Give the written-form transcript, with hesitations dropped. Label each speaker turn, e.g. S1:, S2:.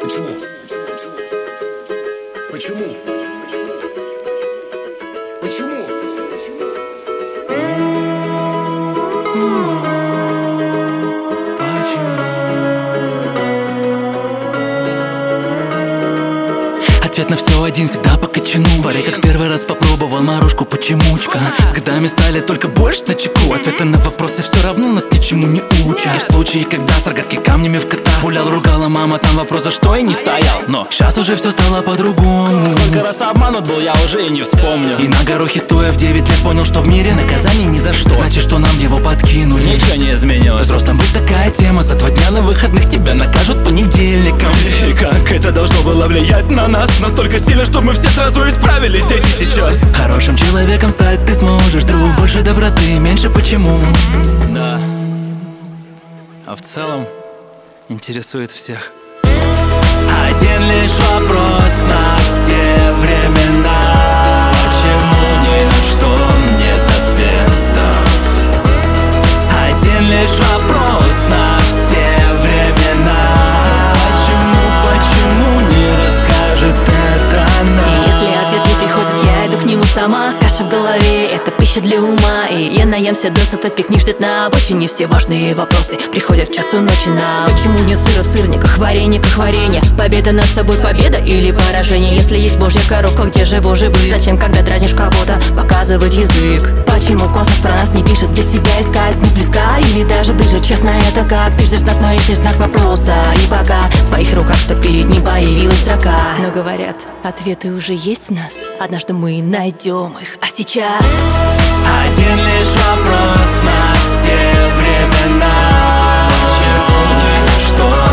S1: Почему? Почему? Почему?
S2: Ответ на все один, всегда по кочану. Смотри, как первый раз попробовал морожку, почемучка. С годами стали только больше на чеку. Ответы на вопросы все равно нас ничему не учат. И в случае, когда с рогатки камнями в кота гулял, ругала мама, там вопрос, за что и не стоял. Но сейчас уже все стало по-другому.
S3: Сколько раз обманут был, я уже и не вспомню.
S2: И на горохе стоя в 9 лет понял, что в мире наказание ни за что. Значит, что нам его подкинули.
S3: Ничего не изменилось.
S2: Взрослым быть такая тема. За 2 дня на выходных тебя накажут понедельником.
S4: И как это должно было влиять на нас настолько сильно, чтобы мы все сразу исправились здесь и сейчас.
S2: Хорошим человеком стать ты сможешь, друг. Больше доброты, меньше почему.
S3: Да. А в целом интересует всех.
S2: Один лишь вопрос на все времена. Почему ни на что нет ответов? Один лишь вопрос на все времена. Почему не расскажет это нам?
S5: И если ответ не приходит, я иду к нему сама. Каша в голове, это пища для ума. И я наемся досыта, пикник ждет на обочине. Все важные вопросы приходят к часу ночи нам. Почему нет сыра в сырниках, варениках, варенья? Победа над собой, победа или поражение? Если есть божья коровка, где же божий быть? Зачем, когда дразнишь кого-то, показывать язык? Почему космос про нас не пишет, где себя искать? Миг близка или даже ближе, честно это как? Ты ждешь знак, но ищешь знак вопроса. И пока в твоих руках, что перед ним появилась строка. Но говорят, ответы уже есть в нас. Однажды мы найдем их, а сейчас
S2: один лишь вопрос на все времена. Почему ни на что